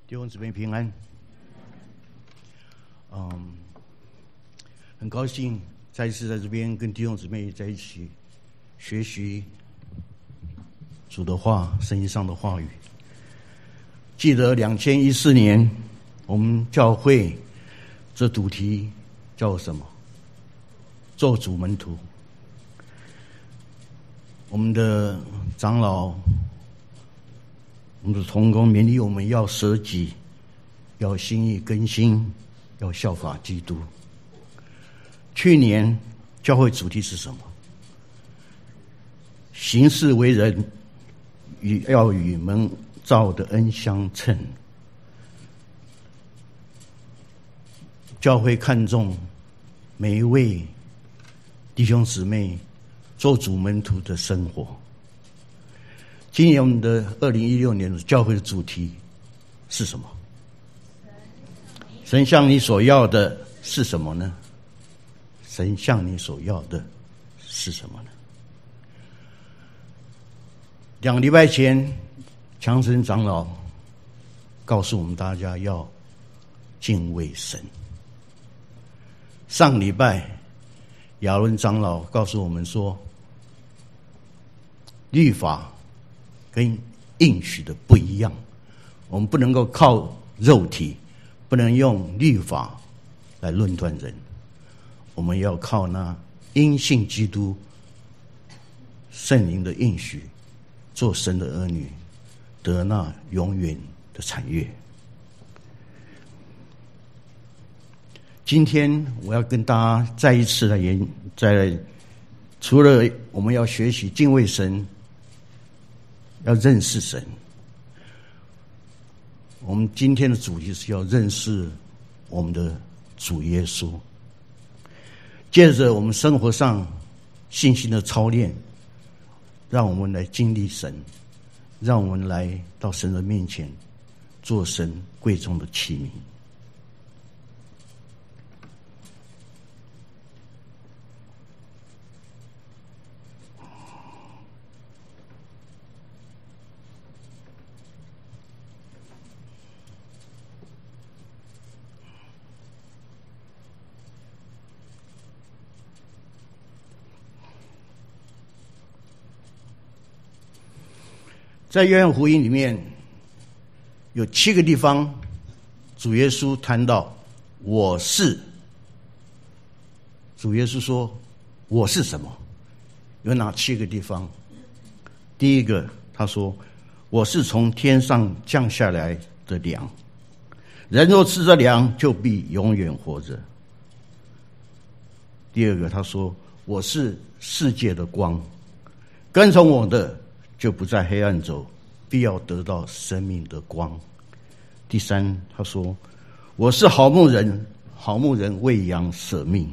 弟兄姊妹平安。很高兴再一次在这边跟弟兄姊妹在一起学习主的话，圣经上的话语。记得2014年我们教会这主题叫什么？做主门徒。我们的长老，我们的同工勉励我们要舍己，要心意更新，要效法基督。去年教会主题是什么？行事为人要与蒙召的恩相称。教会看重每一位弟兄姊妹做主门徒的生活。今年我们的2016年的教会的主题是什么？神向你所要的是什么呢？神向你所要的是什么呢？2个礼拜前，强生长老告诉我们大家要敬畏神。上礼拜，亚伦长老告诉我们说，律法跟应许的不一样，我们不能够靠肉体，不能用律法来论断人，我们要靠那因信基督圣灵的应许，做神的儿女，得那永远的产业。今天我要跟大家再一次来除了我们要学习敬畏神，要认识神，我们今天的主题是要认识我们的主耶稣。借着我们生活上信心的操练，让我们来经历神，让我们来到神的面前，做神贵重的器皿。在约翰福音里面有7个地方，主耶稣谈到我是。主耶稣说我是什么？有哪7个地方？第一个，他说我是从天上降下来的粮，人若吃这粮，就必永远活着。第二个，他说我是世界的光，跟从我的就不在黑暗走，必要得到生命的光。第三，他说我是好牧人，好牧人为羊舍命。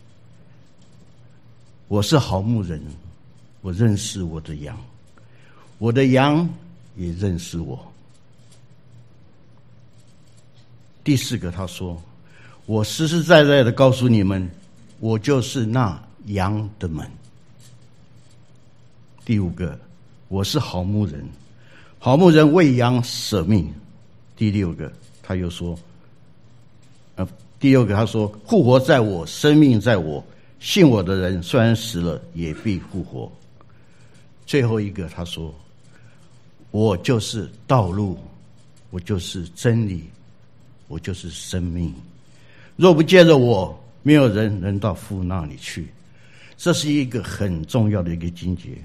我是好牧人，我认识我的羊，我的羊也认识我。第四个，他说我实实在在的告诉你们，我就是那羊的门。第五个，我是好牧人，好牧人为羊舍命。第六个，他又说，第六个他说，复活在我，生命在我，信我的人虽然死了，也必复活。最后一个他说，我就是道路，我就是真理，我就是生命。若不借着我，没有人能到父那里去。这是一个很重要的一个经节，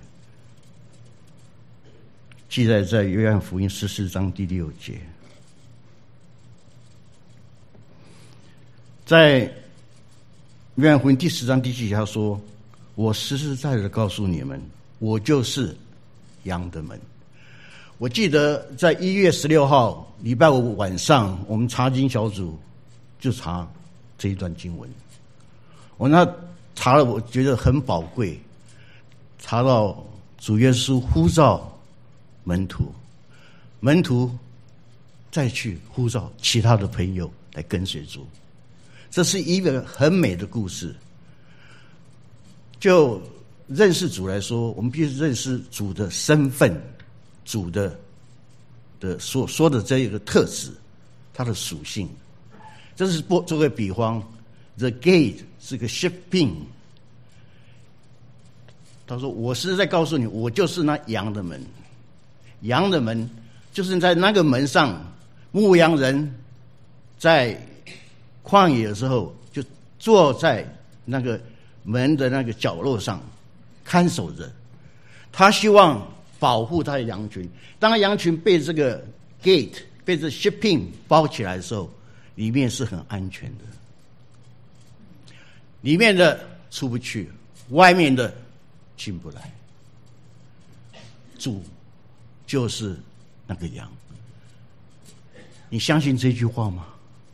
记载在约翰福音14章第6节。在约翰福音第10章第7节，他说，我实实在在的告诉你们，我就是羊的门。我记得在1月16号礼拜五晚上，我们查经小组就查这一段经文。我那查了，我觉得很宝贵，查到主耶稣呼召门徒，门徒再去呼召其他的朋友来跟随主。这是一个很美的故事。就认识主来说，我们必须认识主的身份，主的所说的这一个特质， 它的属性。这是做个比方 ，the gate 是个 shipping。他说：“我是在告诉你，我就是那羊的门。羊的门就是在那个门上，牧羊人在旷野的时候，就坐在那个门的那个角落上看守着。他希望保护他的羊群。当羊群被这个 gate 被这 shipping 包起来的时候，里面是很安全的。里面的出不去，外面的进不来。主就是那个羊。你相信这句话吗？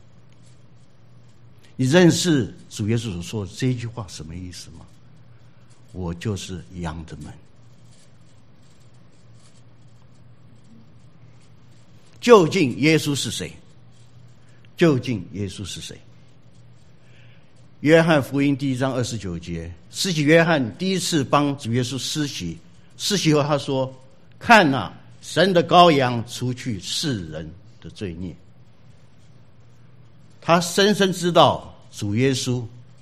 你认识主耶稣所说的这句话什么意思吗？我就是羊的门。究竟耶稣是谁？究竟耶稣是谁？约翰福音第1章29节，施洗约翰第一次帮主耶稣施洗后他说：“看啊，神的羔羊除去世人的罪孽。”他深深知道主耶稣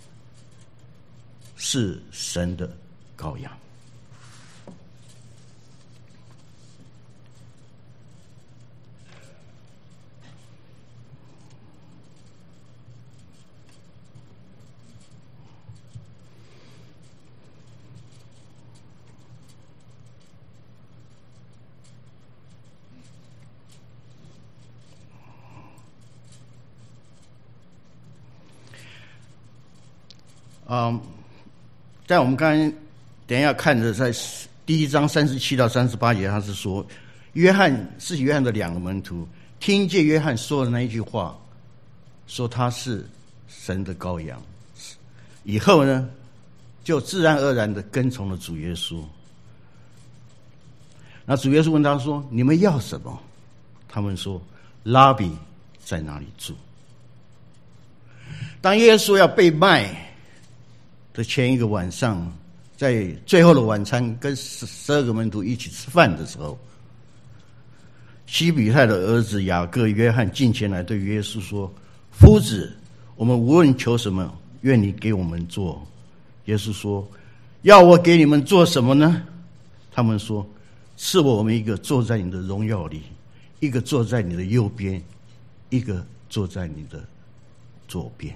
是神的羔羊。在我们刚才等一下看的，在第1章37到38节，他是说，施洗约翰的2个门徒听见约翰说的那一句话，说他是神的羔羊，以后呢，就自然而然的跟从了主耶稣。那主耶稣问他说：“你们要什么？”他们说：“拉比在哪里住？”当耶稣要被卖的前一个晚上，在最后的晚餐跟12个门徒一起吃饭的时候，西比泰的儿子雅各、约翰进前来对耶稣说：“夫子，我们无论求什么，愿你给我们做。”耶稣说：“要我给你们做什么呢？”他们说：“赐我们一个坐在你的荣耀里，一个坐在你的右边，一个坐在你的左边。”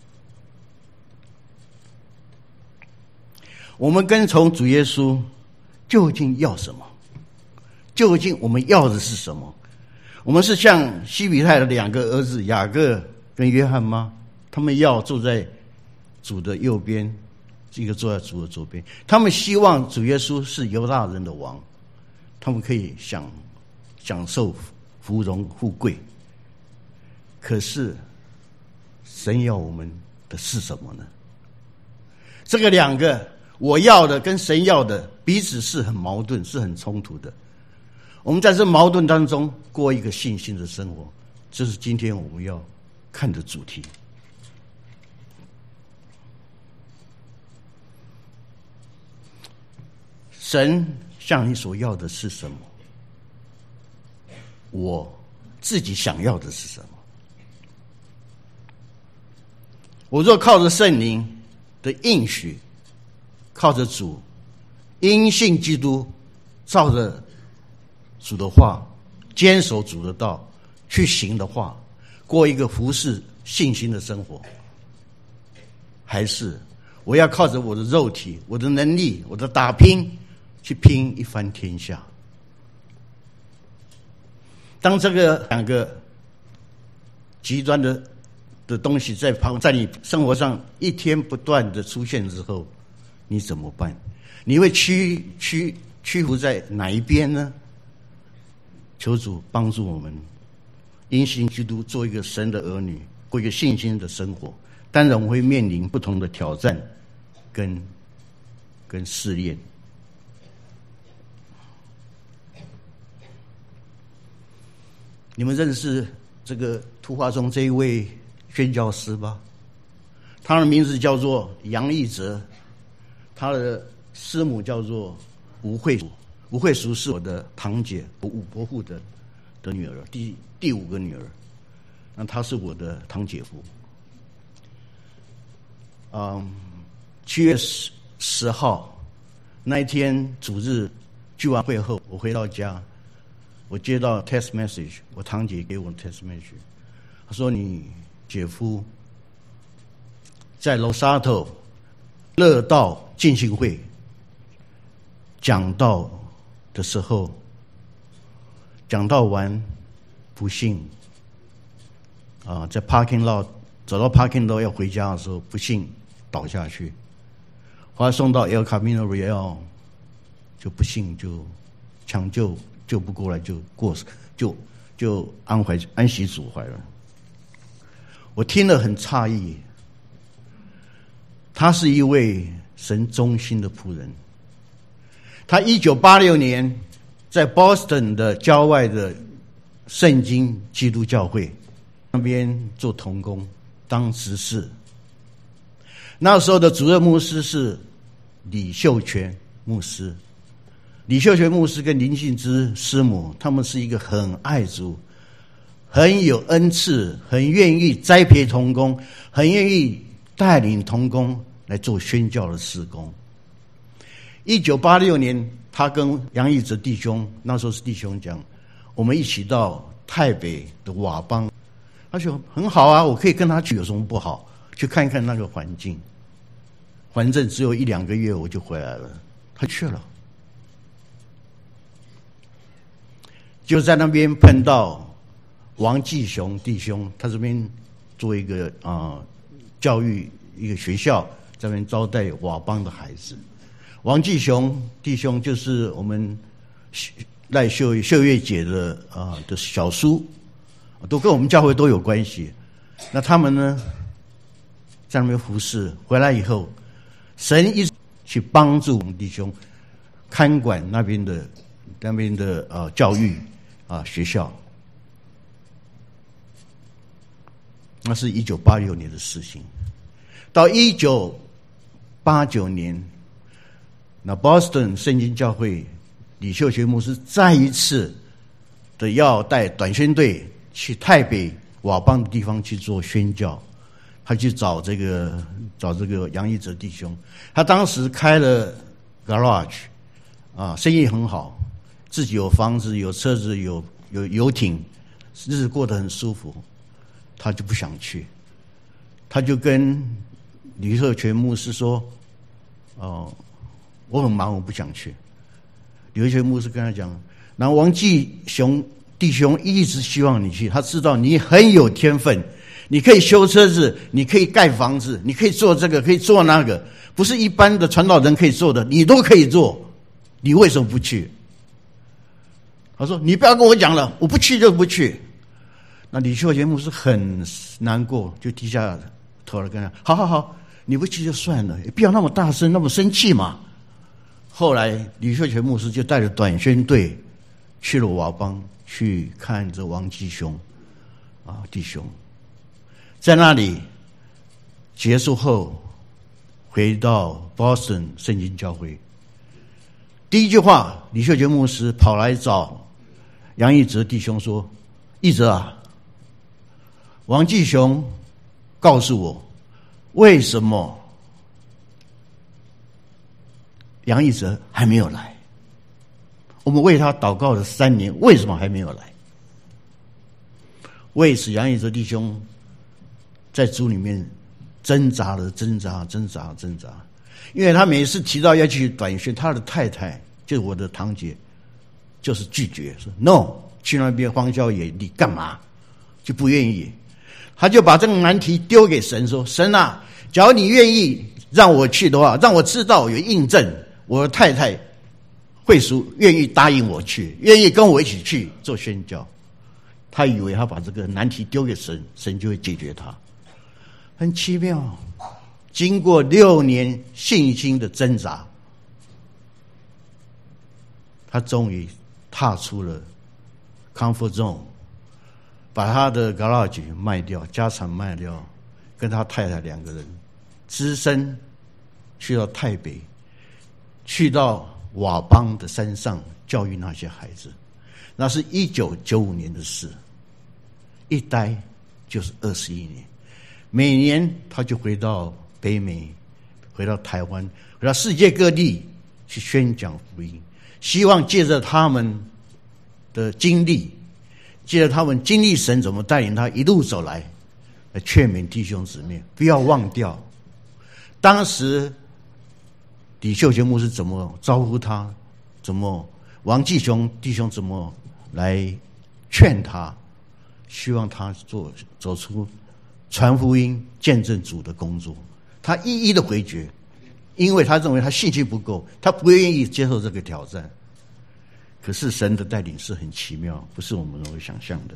我们跟从主耶稣究竟要什么？究竟我们要的是什么？我们是像西比泰的2个儿子雅各跟约翰吗？他们要坐在主的右边，一个坐在主的左边。他们希望主耶稣是犹大人的王，他们可以享受福荣富贵。可是神要我们的是什么呢？这个2个我要的跟神要的彼此是很矛盾，是很冲突的。我们在这矛盾当中过一个信心的生活，这是今天我们要看的主题。神向你所要的是什么？我自己想要的是什么？我若靠着圣灵的应许，靠着主，因信基督，照着主的话，坚守主的道去行的话，过一个服侍信心的生活，还是我要靠着我的肉体、我的能力、我的打拼去拼一番天下？当这个2个极端的东西在你生活上一天不断的出现之后，你怎么办？你会屈服在哪一边呢？求主帮助我们，因信基督做一个神的儿女，过一个信心的生活。当然我们会面临不同的挑战跟试炼。你们认识这个图画中这一位宣教师吧？他的名字叫做杨义哲，他的师母叫做吴慧淑。吴慧淑是我的堂姐，吴伯父的女儿，第5个女儿。 那他是我的堂姐夫。7月10号那一天主日聚完会后，我回到家，我接到 text message， 我堂姐给我的 text message， 她说你姐夫在罗沙头乐道进行会讲道的时候，讲道完不幸在 parking lot 走到 parking lot 要回家的时候，不幸倒下去，后来送到 El Camino Real， 就不幸就抢救救不过来，就安息主怀了。我听了很诧异，他是一位神忠心的仆人。他1986年在 Boston 的郊外的圣经基督教会那边做同工当执事。那时候的主任牧师是李秀全牧师。李秀全牧师跟林信之师母，他们是一个很爱主、很有恩赐、很愿意栽培同工、很愿意带领同工来做宣教的事工。1986年，他跟杨义哲弟兄，那时候是弟兄讲，我们一起到泰北的瓦邦。他说很好啊，我可以跟他去，有什么不好？去看一看那个环境。反正只有1-2个月我就回来了，他去了。就在那边碰到王继雄弟兄，他这边做一个教育一个学校，在那边招待瓦邦的孩子。王继雄弟兄就是我们赖秀月姐的小叔，都跟我们教会都有关系。那他们呢，在那边服侍，回来以后，神一直去帮助我们弟兄看管那边的教育学校。那是1986年的事情。到1989年，那 Boston 圣经教会李秀全牧师再一次的要带短宣队去泰北瓦邦的地方去做宣教。他去找这个杨义哲弟兄，他当时开了 garage， 生意很好，自己有房子、有车子、有游艇，日子过得很舒服。他就不想去，他就跟李秀全牧师说：“我很忙，我不想去。”李秀全牧师跟他讲：“然后王继雄弟兄一直希望你去，他知道你很有天分。”你可以修车子，你可以盖房子，你可以做这个，可以做那个，不是一般的传道人可以做的，你都可以做，你为什么不去？他说：“你不要跟我讲了，我不去就不去。”那李秀全牧师很难过，就低下头来跟他：“好，你不去就算了，不要那么大声，那么生气嘛。”后来李秀全牧师就带着短宣队去了瓦邦，去看着王继雄弟兄。在那里结束后，回到 Boston 圣经教会。第一句话，李秀全牧师跑来找杨义哲弟兄说：“义哲啊，王继雄告诉我，为什么杨义哲还没有来？我们为他祷告了3年，为什么还没有来？”为此，杨义哲弟兄在主里面挣扎，因为他每次提到要去短宣，他的太太就是我的堂姐，就是拒绝说 no， 去那边荒郊野地干嘛？就不愿意。他就把这个难题丢给神说：“神啊，假如你愿意让我去的话，让我知道有印证，我的太太会属愿意答应我去，愿意跟我一起去做宣教。”他以为他把这个难题丢给神，神就会解决他。很奇妙，经过6年信心的挣扎，他终于踏出了 comfort zone， 把他的 garage 卖掉，家产卖掉，跟他太太2个人只身去到泰北，去到瓦邦的山上教育那些孩子。那是1995年的事，一待就是21年。每年他就回到北美，回到台湾，回到世界各地去宣讲福音，希望借着他们的经历，借着他们经历神怎么带领他一路走来劝勉弟兄姊妹不要忘掉当时李秀全牧师怎么招呼他，怎么王继雄弟兄怎么来劝他，希望他走出传福音见证主的工作。他一一的回绝，因为他认为他信心不够，他不愿意接受这个挑战。可是神的带领是很奇妙，不是我们能够想象的。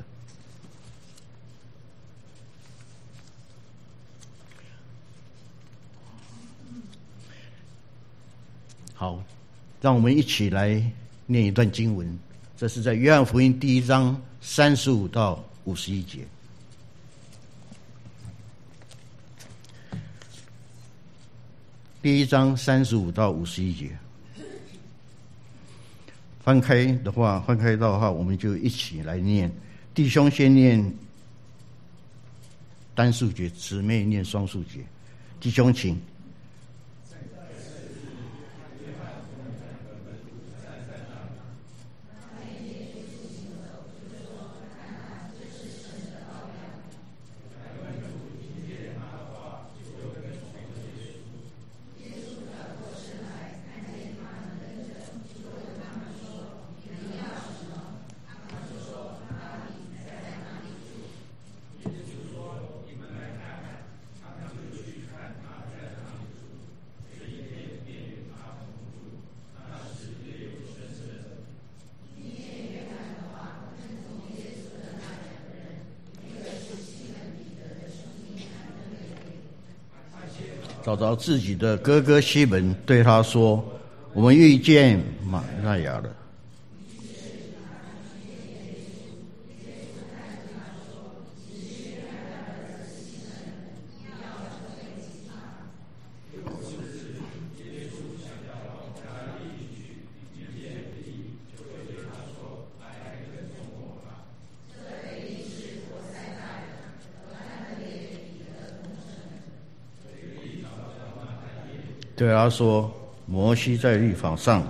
好，让我们一起来念一段经文，这是在约翰福音第1章35到51节。第1章35到51节，翻开到的话，我们就一起来念。弟兄先念单数节，姊妹念双数节。弟兄请。找着自己的哥哥西门，对他说：“我们遇见马利亚了。”对他说：“摩西在律法上，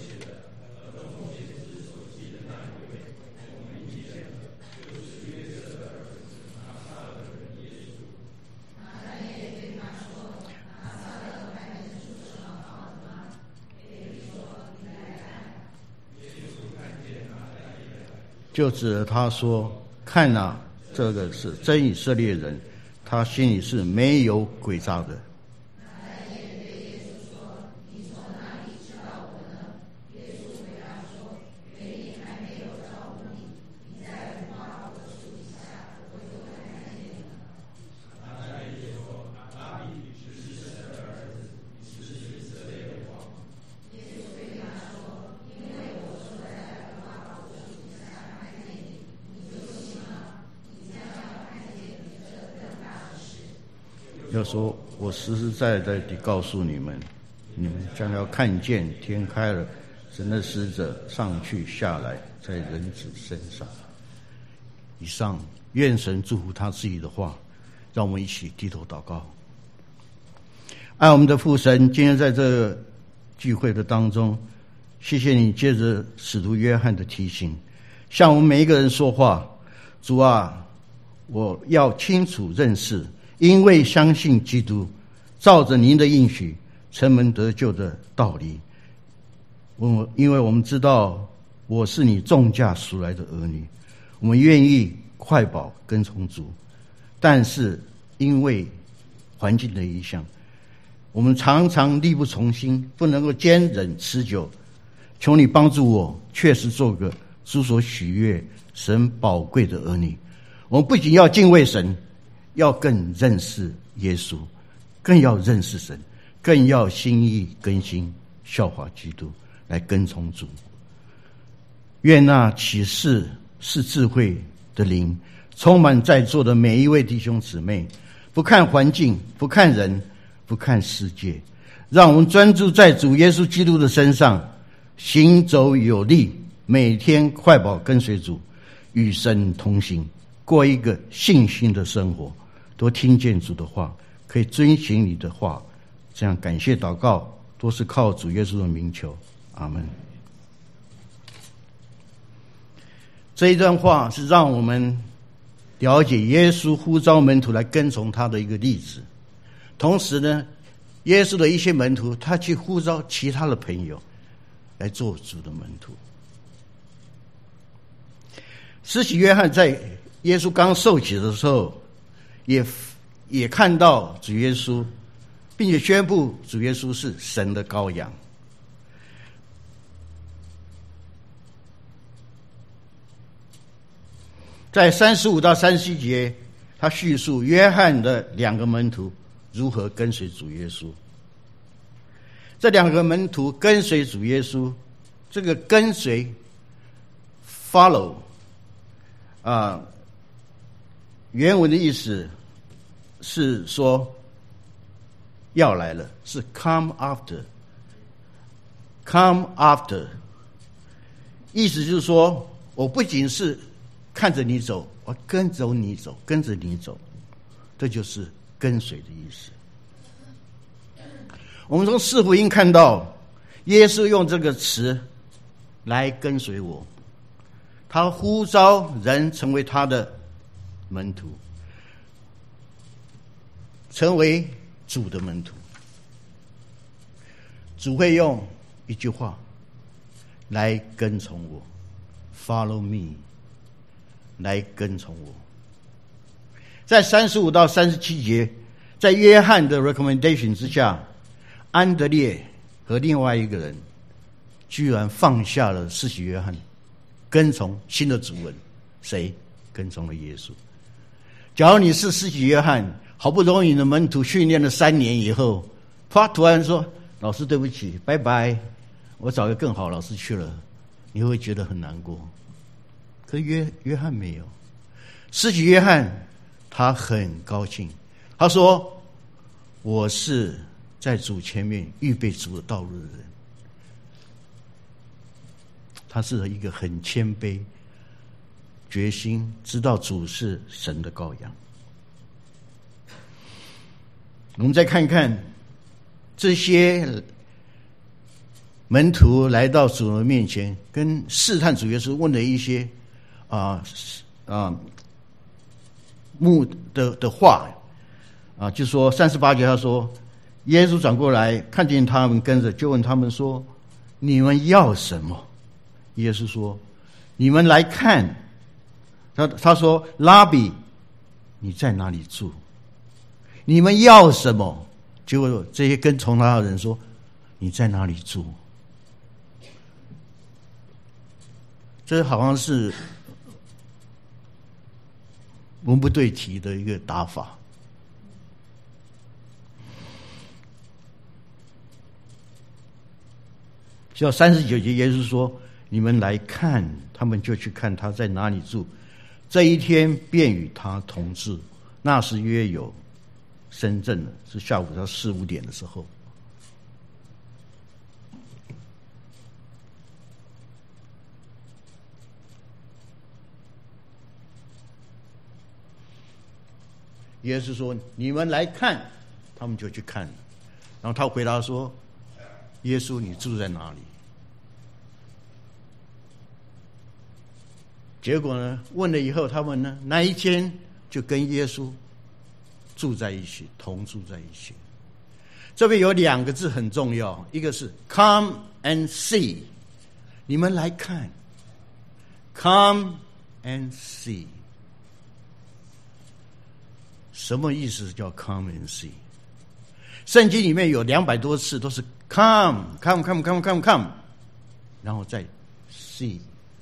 就指着他说：看啊，这个是真以色列人，他心里是没有诡诈的。”要说，我实实在在地告诉你们，你们将要看见天开了，神的使者上去下来，在人子身上。以上，愿神祝福他自己的话，让我们一起低头祷告。爱我们的父神，今天在这个聚会的当中，谢谢你借着使徒约翰的提醒，向我们每一个人说话。主啊，我要清楚认识，因为相信基督，照着您的应许，城门得救的道理。因为我们知道我是你重价赎来的儿女，我们愿意快跑跟从主，但是因为环境的影响，我们常常力不从心，不能够坚忍持久。求你帮助我，确实做个主所喜悦、神宝贵的儿女。我们不仅要敬畏神，要更认识耶稣，更要认识神，更要心意更新，效法基督，来跟从主。愿那启示是智慧的灵充满在座的每一位弟兄姊妹，不看环境，不看人，不看世界，让我们专注在主耶稣基督的身上，行走有力，每天快跑跟随主，与神同行。 过一个信心的生活，多听见主的话，可以遵行你的话。这样感谢祷告都是靠主耶稣的名求，阿们。这一段话是让我们了解耶稣呼召门徒来跟从他的一个例子，同时呢，耶稣的一些门徒他去呼召其他的朋友来做主的门徒。施洗约翰在耶稣刚受洗的时候也看到主耶稣，并且宣布主耶稣是神的羔羊。在35到37节，他叙述约翰的两个门徒如何跟随主耶稣。这两个门徒跟随主耶稣，这个跟随 follow 原文的意思是说要来了，是 come after， 意思就是说，我不仅是看着你走，我跟着你走，这就是跟随的意思。我们从四福音看到，耶稣用这个词来跟随我，他呼召人成为他的门徒，成为主的门徒。主会用一句话来跟从我 ，Follow me， 来跟从我。在35到37节，在约翰的 recommendation 之下，安德烈和另外一个人居然放下了施洗约翰，跟从新的主人，谁？跟从了耶稣。假如你是施洗约翰，好不容易你的门徒训练了3年以后，他突然说：“老师，对不起，拜拜，我找个更好老师去了。”你会觉得很难过。可是约翰没有，施洗约翰他很高兴，他说：“我是在主前面预备主的道路的人。”他是一个很谦卑、决心知道主是神的羔羊。我们再看看这些门徒来到主的面前，跟试探主耶稣，问了一些的话就说38节，他说耶稣转过来看见他们跟着，就问他们说：“你们要什么？”耶稣说：“你们来看。”他说：“拉比，你在哪里住？你们要什么？”结果这些跟从他的人说：“你在哪里住？”这好像是文不对题的一个打法。就39节，耶稣说：“你们来看。”他们就去看他在哪里住。这一天便与他同住，那时约有深圳了，是下午到4、5点的时候。耶稣说：“你们来看。”他们就去看，然后他回答说：“耶稣，你住在哪里？”结果呢，问了以后，他们呢那一天就跟耶稣住在一起，同住在一起。这边有2个字很重要，一个是 come and see， 你们来看 ，come and see。什么意思叫 come and see？ 圣经里面有200多次都是 come， 然后再 see。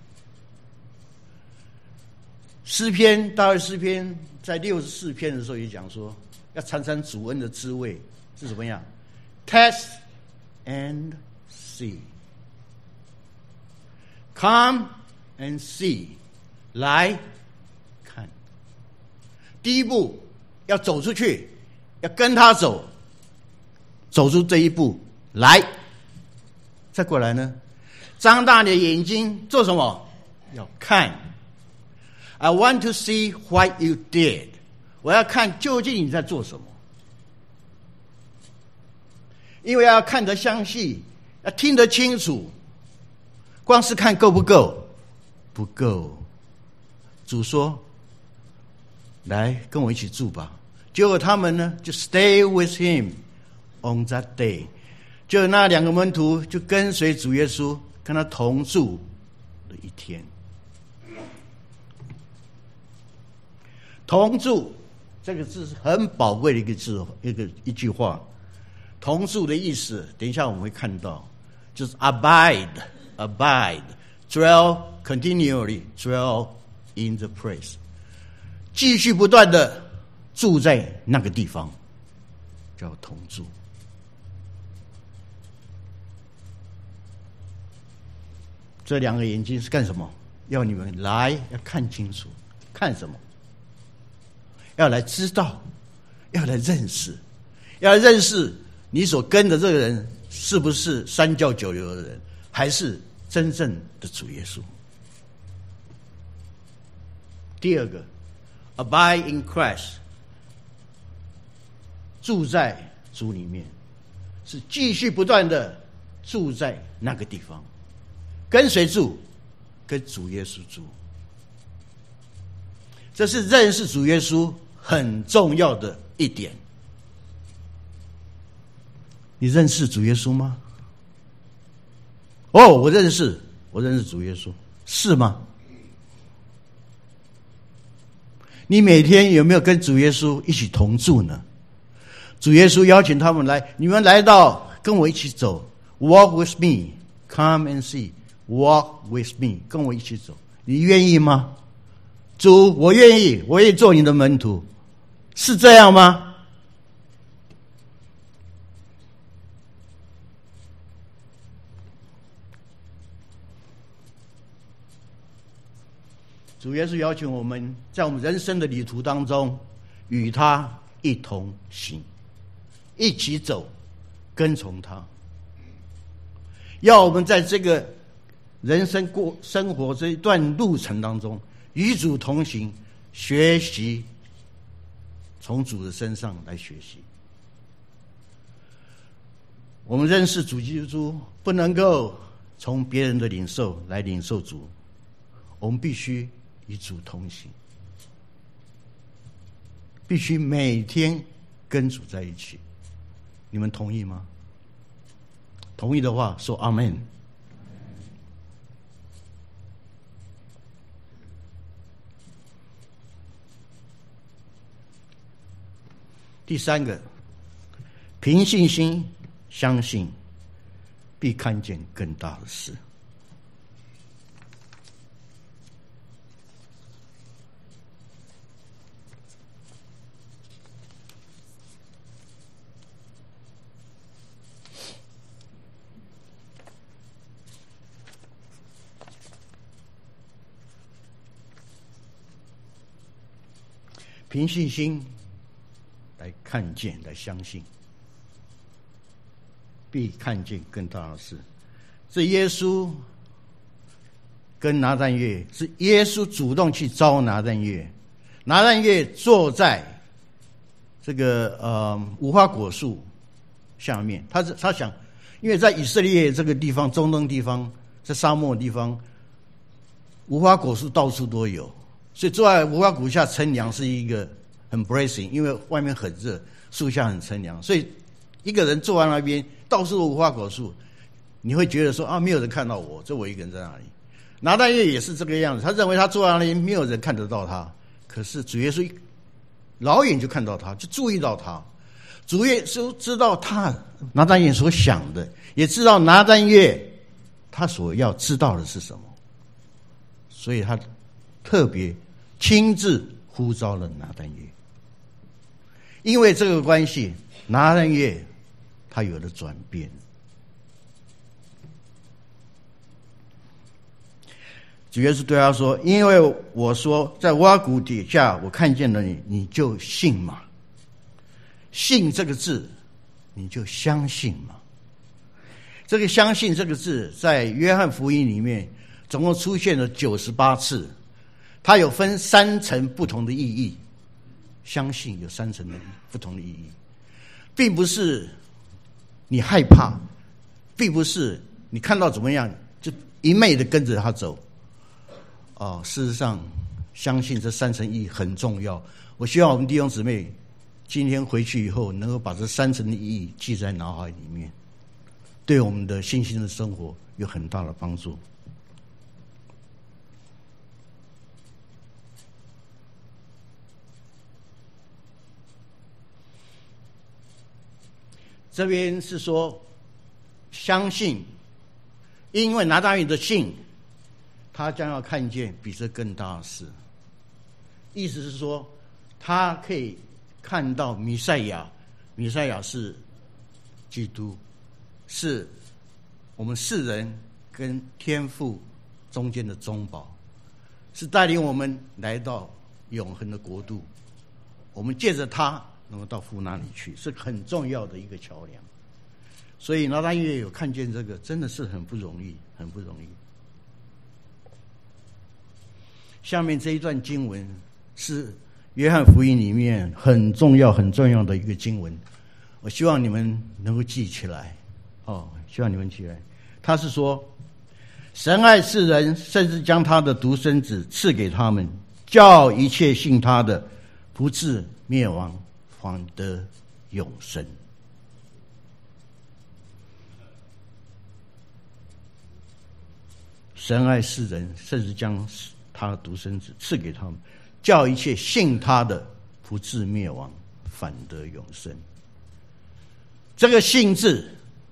诗篇，大卫诗篇在64篇的时候也讲说，要尝尝主恩的滋味是怎么样 ？Test and see， come and see， 来看。第一步要走出去，要跟他走，走出这一步来。再过来呢，张大你的眼睛做什么？要看。 I want to see what you did. 我要看究竟你在做什么。因为要看得详细，要听得清楚，光是看够不够？不够。主说：“来跟我一起住吧。”结果他们呢，就 stay with him on that day。就那两个门徒就跟随主耶稣，跟他同住了一天。同住这个字是很宝贵的一个字，一句话。同住的意思，等一下我们会看到，就是 abide, dwell continually, dwell in the place， 继续不断的住在那个地方，叫同住。这两个眼睛是干什么？要你们来，要看清楚，看什么？要来知道，要来认识，要来认识你所跟的这个人是不是三教九流的人，还是真正的主耶稣。第二个 abide in Christ， 住在主里面，是继续不断的住在那个地方，跟谁住？跟主耶稣住。这是认识主耶稣很重要的一点。你认识主耶稣吗？哦，我认识主耶稣，是吗？你每天有没有跟主耶稣一起同住呢？主耶稣邀请他们来，你们来到跟我一起走 ，Walk with me, come and see, walk with me， 跟我一起走，你愿意吗？主，我愿意，我也做你的门徒，是这样吗？主耶稣邀请我们在我们人生的旅途当中与他一同行，一起走，跟从他，要我们在这个人生生活这一段路程当中与主同行，学习从主的身上来学习。我们认识主基督，不能够从别人的领受来领受主，我们必须与主同行，必须每天跟主在一起。你们同意吗？同意的话说阿们。第三个，凭信心相信，必看见更大的事。凭信心来看见，来相信，必看见更大的事。是耶稣跟拿但业，是耶稣主动去招拿但业。拿但业坐在这个无花果树下面，他想，因为在以色列这个地方，中东地方，在沙漠的地方，无花果树到处都有。所以坐在无花果下乘凉是一个很 blessing， 因为外面很热，树下很乘凉，所以一个人坐在那边，到处都无花果树，你会觉得说啊，没有人看到我，就我一个人在那里。拿但业也是这个样子，他认为他坐在那里没有人看得到他，可是主耶稣老远就看到他，就注意到他。主耶稣知道他拿但业所想的，也知道拿但业他所要知道的是什么，所以他特别亲自呼召了拿但业。因为这个关系，拿但业他有了转变。主耶稣对他说：“因为我说在无花果底下我看见了你，你就信嘛。信这个字，你就相信嘛。这个相信这个字，在约翰福音里面总共出现了98次。 它有分3层不同的意义。相信有3层的不同的意义，并不是你害怕，并不是你看到怎么样就一昧的跟着他走。事实上，相信这3层意义很重要。我希望我们弟兄姊妹今天回去以后，能够把这3层的意义记在脑海里面，对我们的信心的生活有很大的帮助。这边是说相信，因为拿大卫的信，他将要看见比这更大的事。意思是说，他可以看到弥赛亚，弥赛亚是基督，是我们世人跟天父中间的中保，是带领我们来到永恒的国度。我们借着他能够到父那里去，是很重要的一个桥梁。所以拿大卫有看见这个，真的是很不容易，很不容易。下面这一段经文是约翰福音里面很重要、很重要的一个经文，我希望你们能够记起来。希望你们记起来。他是说，神爱世人，甚至将他的独生子赐给他们，叫一切信他的不至灭亡，反得永生。神爱世人，甚至将他的独生子赐给他们，叫一切信他的不至灭亡，反得永生。这个信字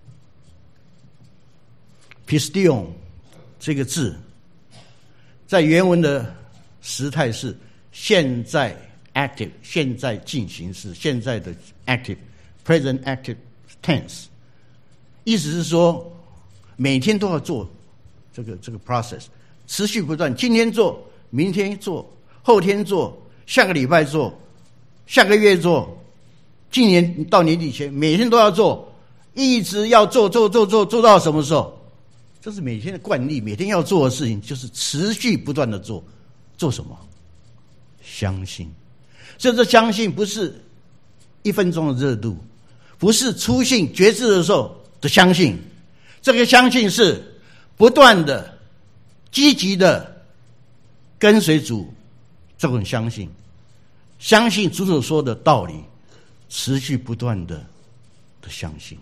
pistion 这个字在原文的时态是现在 active， 现在进行时，现在的 active present active tense， 意思是说每天都要做这个 process， 持续不断，今天做，明天做，后天做，下个礼拜做，下个月做，今年到年底前每天都要做，一直要做到什么时候？这是每天的惯例，每天要做的事情就是持续不断的做。做什么？相信。所以这相信不是1分钟的热度，不是初信觉知的时候的相信，这个相信是不断的积极的跟随主，这种相信，相信主所说的道理，持续不断的相信。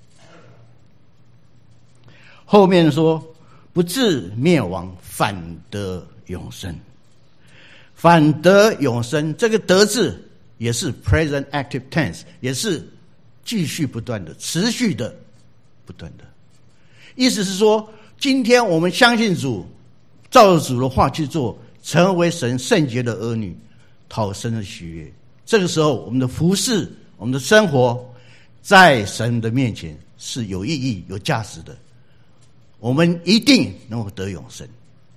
后面说不至灭亡，反得永生。反得永生，这个得字也是 present active tense， 也是继续不断的，持续的不断的。意思是说，今天我们相信主，照着主的话去做，成为神圣洁的儿女，讨神的喜悦。这个时候，我们的服事，我们的生活，在神的面前是有意义、有价值的。我们一定能够得永生。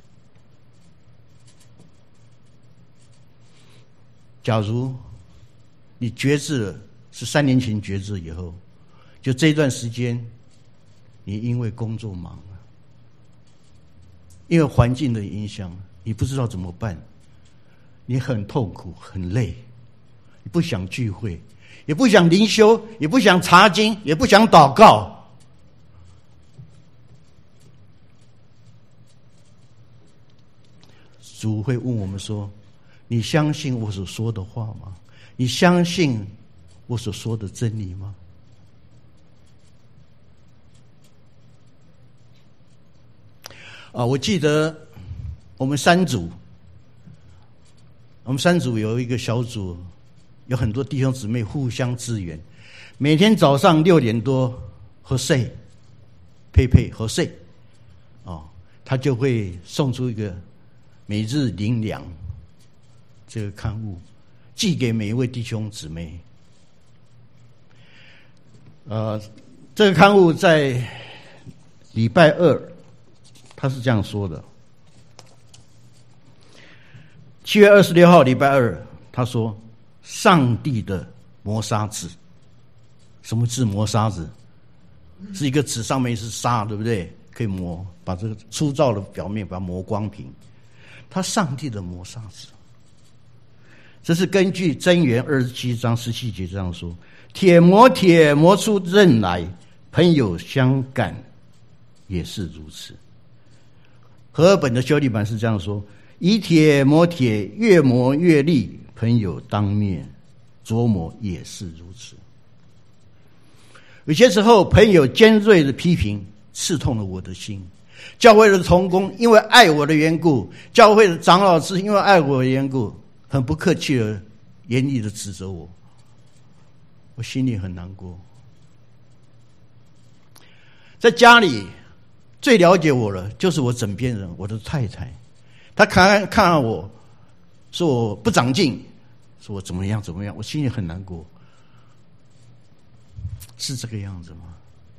假如你觉知了，是3年前觉知以后，就这一段时间，你因为工作忙了，因为环境的影响，你不知道怎么办，你很痛苦、很累，你不想聚会，也不想灵修，也不想查经，也不想祷告。主会问我们说，你相信我所说的话吗？你相信我所说的真理吗？我记得我们三组有一个小组，有很多弟兄姊妹互相支援，每天早上6点多和谁佩和谁他就会送出一个每日灵粮这个刊物，寄给每一位弟兄姊妹。这个刊物在礼拜2，他是这样说的：7月26号礼拜2，他说上帝的磨砂纸。什么是磨砂纸？是一个纸上面是砂，对不对？可以磨，把这个粗糙的表面把它磨光平。 他上帝的谋杀子。这是根据箴言27章17节这样说：铁磨铁磨出刃来，朋友相感也是如此。和合本的修订版是这样说：以铁磨铁，越磨越利，朋友当面琢磨也是如此。有些时候，朋友尖锐的批评刺痛了我的心。教会的同工因为爱我的缘故，教会的长老是因为爱我的缘故，很不客气的严厉的指责我，我心里很难过。在家里最了解我了就是我枕边人，我的太太。她看我说我不长进，说我怎么样，我心里很难过。是这个样子吗？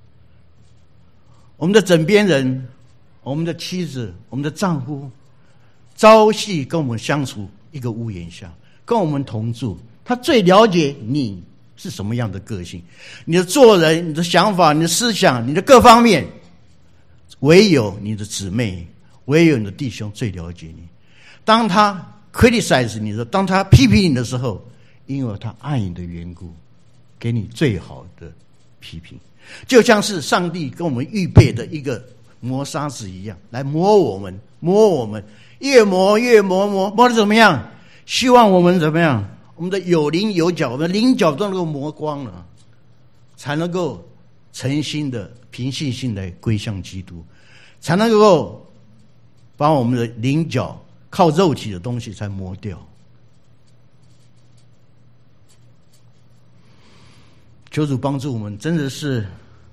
我们的枕边人，我们的妻子，我们的丈夫，朝夕跟我们相处一个屋檐下，跟我们同住，他最了解你是什么样的个性，你的做人，你的想法，你的思想，你的各方面，唯有你的姊妹，唯有你的弟兄最了解你。当他 criticize 你的时候，当他批评你的时候，因为他爱你的缘故，给你最好的批评，就像是上帝跟我们预备的一个磨砂子一样，来磨我们，越磨的怎么样？希望我们怎么样？我们的有棱有角，我们的棱角都能够磨光了，才能够诚心的、凭信心来归向基督，才能够把我们的棱角靠肉体的东西才磨掉。求主帮助我们，真的是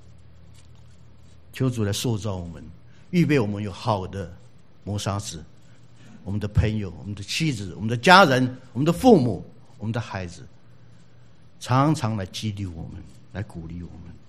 求主来塑造我们，预备我们有好的磨砂子，我们的朋友，我们的妻子，我们的家人，我们的父母，我们的孩子，常常来激励我们，来鼓励我们。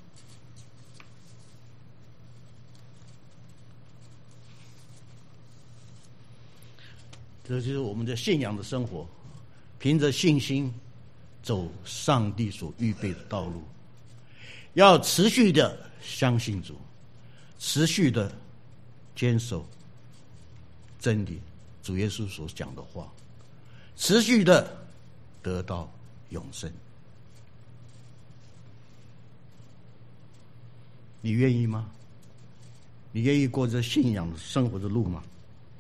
这就是我们的信仰的生活，凭着信心走上帝所预备的道路，要持续的相信主，持续的坚守真理，主耶稣所讲的话，持续的得到永生。你愿意吗？你愿意过这信仰生活的路吗？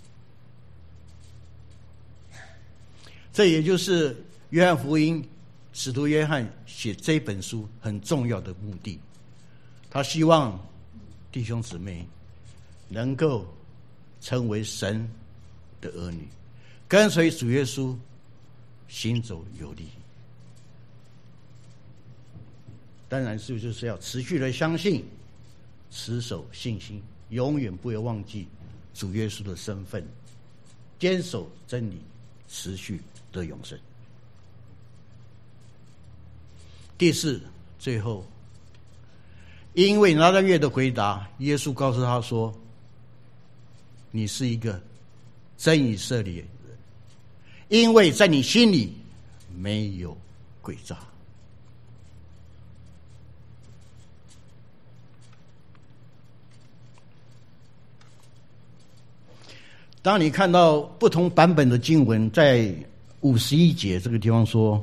这也就是约翰福音使徒约翰写这本书很重要的目的。他希望弟兄姊妹能够成为神的儿女，跟随主耶稣行走有力。当然是就是要持续的相信，持守信心，永远不要忘记主耶稣的身份，坚守真理，持续得永生。第四，最后，因为拿单月的回答，耶稣告诉他说：“你是一个真以色列人，因为在你心里没有诡诈。”当你看到不同版本的经文，在51节这个地方说：“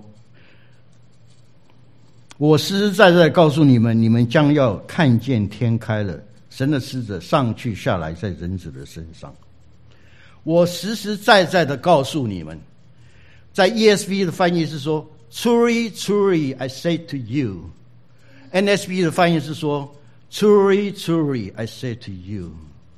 我实实在在告诉你们，你们将要看见天开了，神的使者上去下来在人子的身上。”我实实在在的告诉你们，在 ESV 的翻译是说 Truly, truly, I say to you. NSB 的翻译是说 Truly, truly, I say to you.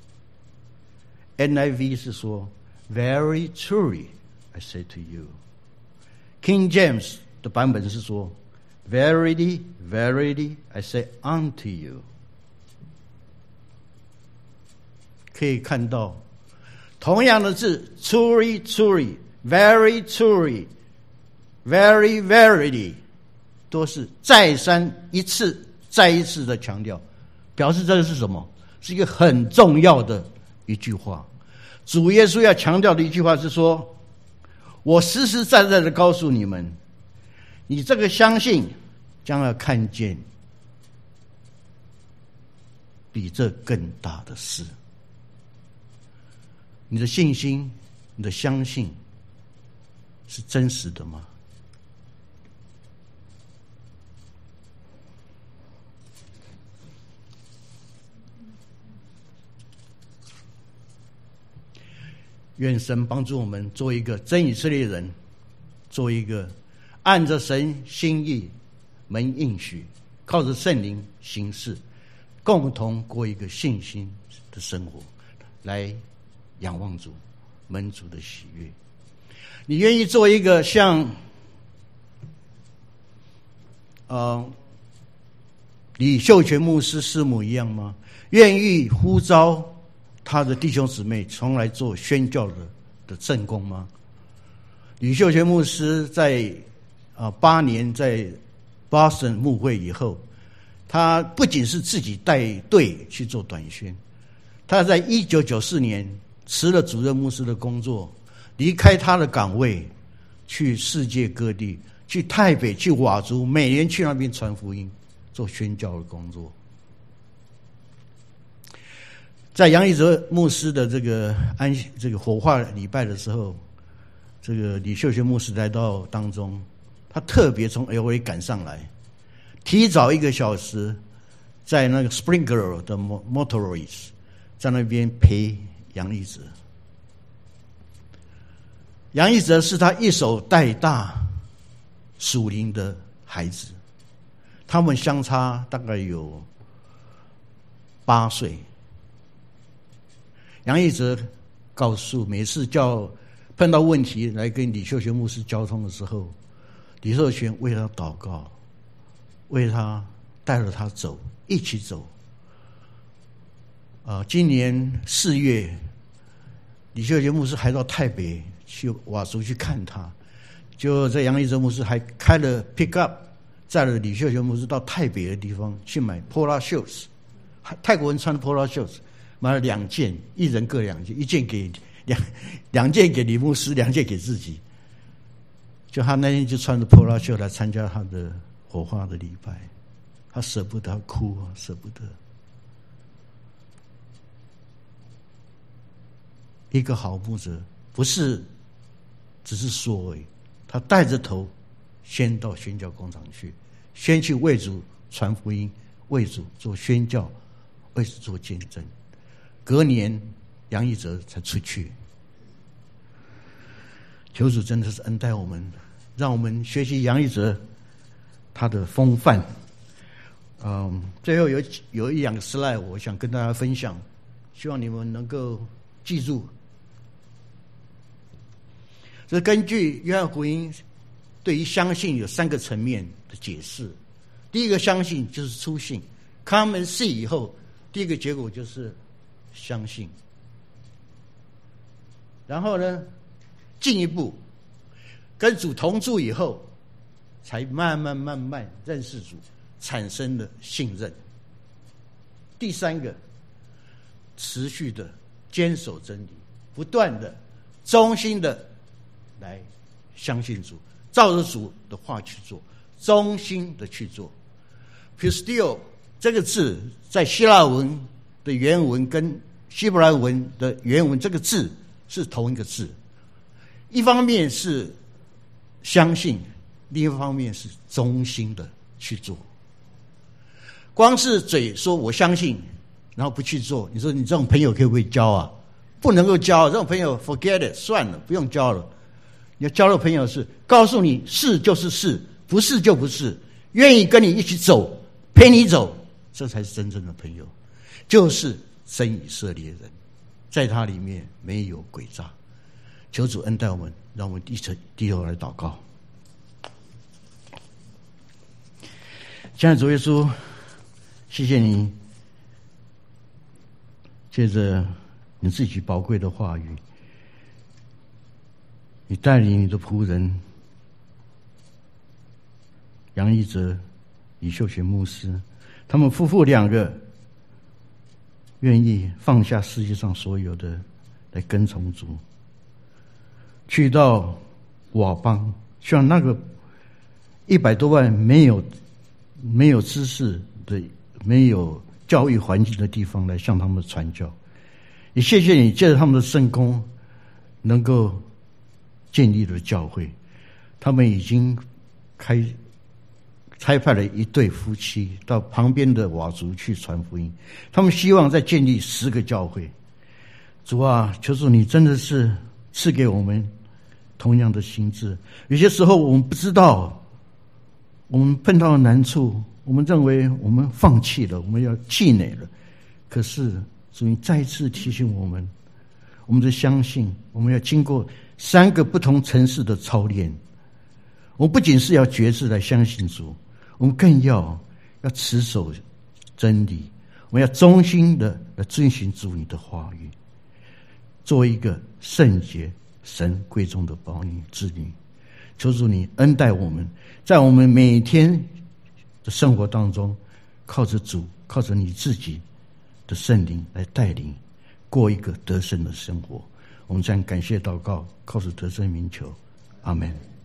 NIV 是说 Very truly, I say to you. King James 的版本是说 Verily, verily, I say unto you. 可以看到同样的字 truly, truly, very truly, very verily 都是再三一次再一次的强调，表示这个是什么？是一个很重要的一句话。主耶稣要强调的一句话是说，我实实在在的告诉你们，你这个相信将要看见比这更大的事。你的信心你的相信是真实的吗？愿神帮助我们做一个真以色列人，做一个按着神心意门应许，靠着圣灵行事，共同过一个信心的生活，来仰望主，蒙主的喜悦。你愿意做一个像李秀全牧师师母一样吗？愿意呼召他的弟兄姊妹从来做宣教的正工吗？李秀全牧师在8年在 Boston 牧会以后，他不仅是自己带队去做短宣，他在1994年辞了主任牧师的工作，离开他的岗位，去世界各地，去泰北，去瓦族，每年去那边传福音，做宣教的工作。在杨一哲牧师的这个火化礼拜的时候，这个李秀全牧师来到当中，他特别从 LA 赶上来，提早1个小时，在那个 Springer 的 Motorways 在那边陪杨一哲。杨一哲是他一手带大属灵的孩子，他们相差大概有8岁。杨一哲告诉，每次碰到问题来跟李秀全牧师交通的时候，李秀全为他祷告，为他带着他走，一起走。今年4月，李秀全牧师还到台北去瓦族去看他，就在杨一哲牧师还开了 pick up， 载了李秀全牧师到台北的地方去买 Polo Shirts， 泰国人穿的 Polo Shirts。买了2件，一人各2件，一件给两件给李牧师，2件给自己。就他那天就穿着 Polo Shirt 来参加他的火化的礼拜，他舍不得，他哭啊，舍不得。一个好牧者不是只是说而已，他带着头先到宣教工厂去，先去为主传福音，为主做宣教，为主做见证。隔年杨一哲才出去。求主真的是恩待我们，让我们学习杨一哲他的风范。最后有1、2个 slide 我想跟大家分享，希望你们能够记住。这根据约翰福音对于相信有3个层面的解释。第一个相信就是初信 ，come and see 以后，第一个结果就是相信。然后呢，进一步跟主同住以后，才慢慢认识主，产生了信任。第3个，持续的坚守真理，不断的忠心的来相信主，照着主的话去做，忠心的去做。Pistio 这个字在希腊文的原文跟希伯来文的原文这个字是同一个字，一方面是相信，另一方面是忠心的去做。光是嘴说我相信，然后不去做，你说你这种朋友可不可以交啊？不能够交，这种朋友 forget it， 算了，不用交了。你要交的朋友是告诉你是就是是，不是就不是，愿意跟你一起走，陪你走，这才是真正的朋友，就是真以色列人，在他里面没有诡诈。求主恩待我们，让我们低头来祷告。亲爱的主耶稣，谢谢你借着你自己宝贵的话语，你带领你的仆人杨一哲、李秀全牧师，他们夫妇2个愿意放下世界上所有的来跟从主，去到瓦邦，希望那个100多万没有知识的、没有教育环境的地方来向他们传教。也谢谢你借着他们的圣工， 能够建立了教会，他们已经差派了一对夫妻到旁边的佤族去传福音，他们希望再建立10个教会。主啊，求主你真的是赐给我们同样的心志。有些时候我们不知道，我们碰到了难处，我们认为我们放弃了，我们要气馁了。可是主你再一次提醒我们，我们的相信，我们要经过3个不同层次的操练。我们不仅是要决志来相信主，我们更要持守真理，我们要忠心的来遵循主你的话语，做一个圣洁神贵重的宝女之女。求主你恩待我们，在我们每天的生活当中，靠着主，靠着你自己的圣灵来带领，过一个得胜的生活。我们将感谢祷告，靠着得胜名求，阿们。